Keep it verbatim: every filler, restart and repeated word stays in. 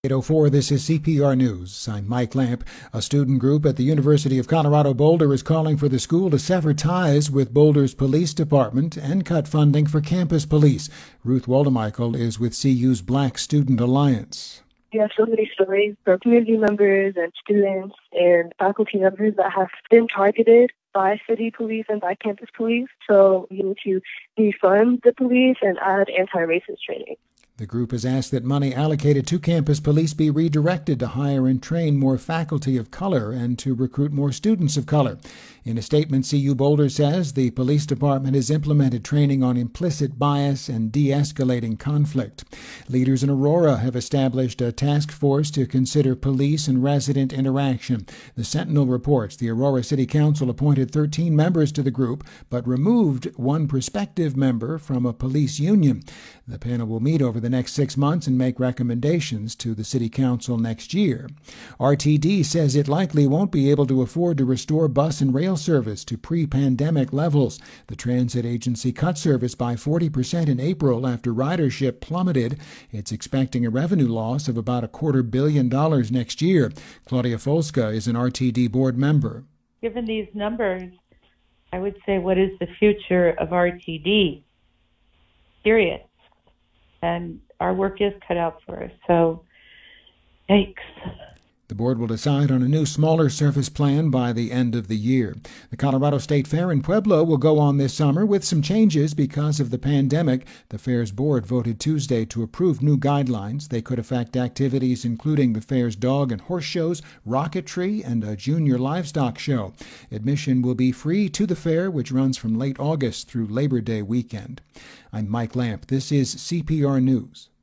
eight oh four, this is C P R News. I'm Mike Lamp. A student group at the University of Colorado Boulder is calling for the school to sever ties with Boulder's police department and cut funding for campus police. Ruth Waldemichael is with C U's Black Student Alliance. We have so many stories from community members and students and faculty members that have been targeted by city police and by campus police. So we need to defund the police and add anti-racist training. The group has asked that money allocated to campus police be redirected to hire and train more faculty of color and to recruit more students of color. In a statement, C U Boulder says the police department has implemented training on implicit bias and de-escalating conflict. Leaders in Aurora have established a task force to consider police and resident interaction. The Sentinel reports the Aurora City Council appointed thirteen members to the group, but removed one prospective member from a police union. The panel will meet over the next six months and make recommendations to the City Council next year. R T D says it likely won't be able to afford to restore bus and rail service to pre-pandemic levels. The transit agency cut service by forty percent in April after ridership plummeted. It's expecting a revenue loss of about a quarter billion dollars next year. Claudia Folska is an R T D board member. Given these numbers, I would say, what is the future of R T D? Period. And our work is cut out for us, so thanks. The board will decide on a new, smaller service plan by the end of the year. The Colorado State Fair in Pueblo will go on this summer with some changes because of the pandemic. The fair's board voted Tuesday to approve new guidelines. They could affect activities including the fair's dog and horse shows, rocketry, and a junior livestock show. Admission will be free to the fair, which runs from late August through Labor Day weekend. I'm Mike Lamp. This is C P R News.